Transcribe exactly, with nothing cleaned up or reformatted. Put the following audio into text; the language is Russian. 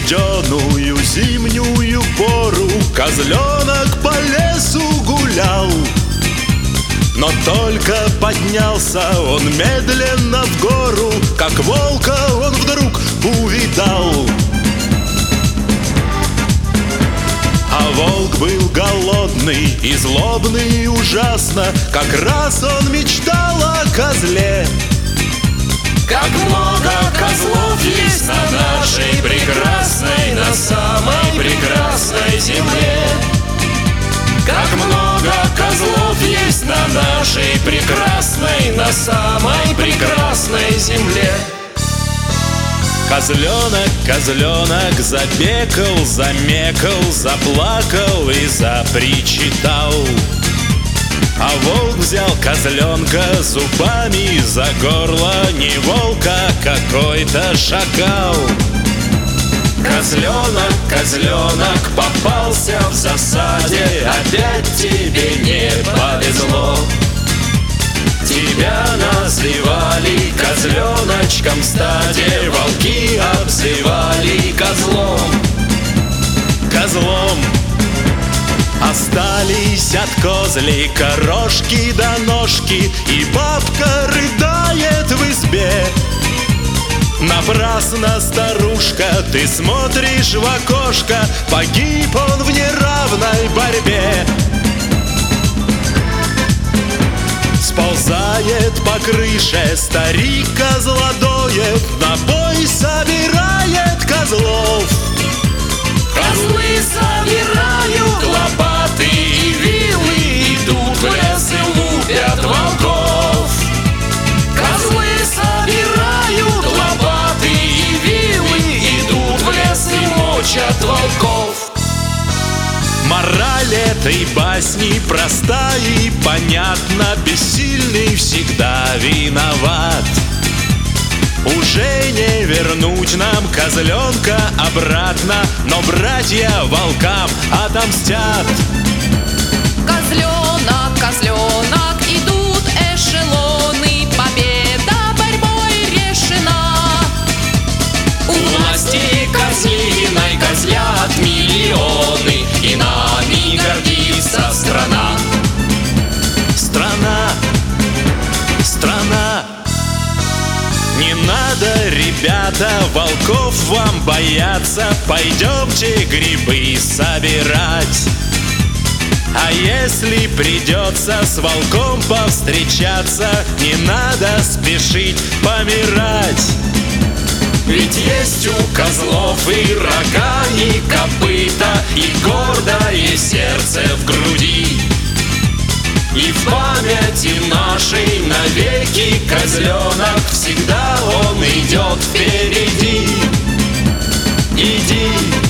студеную зимнюю пору козленок по лесу гулял. Но только поднялся он медленно в гору, как волка он вдруг увидал. А волк был голодный и злобный ужасно, как раз он мечтал о козле. Как много козлов есть на нашей прекрасной, на самой прекрасной земле. Как много козлов есть на нашей прекрасной, на самой прекрасной земле. Козленок, козленок забекал, замекал, заплакал и запричитал. А волк взял козленка зубами за горло, не волка, какой-то шакал. Козленок, козленок попался в засаде, опять тебе не повезло. Тебя называли козленочком в стаде, волки обзывали козлом. Козлом. Остались от козлика рожки до ножки, и бабка рыдает в избе. Напрасно, старушка, ты смотришь в окошко, погиб он в неравной борьбе. Сползает по крыше старик Козлодоев, на бой собирает козлов. Козлы собирают лопаты и вилы, идут в лес и лупят волков. Козлы собирают лопаты и вилы, идут в лес и мочат волков. Мораль этой басни проста и понятна, бессильный всегда виноват. Уже не вернуть нам козленка обратно, но братья волкам отомстят. Козленок, козленок, идут эшелоны, победа борьбой решена. У власти козлиной козлят миллионы, и нами гордится страна. Страна, страна. Не надо, ребята, волков вам бояться, пойдемте грибы собирать. А если придется с волком повстречаться, не надо спешить помирать. Ведь есть у козлов и рога, и копыта, и гордое сердце в груди. И в памяти нашей навеки козленок, всегда он идет впереди. Иди.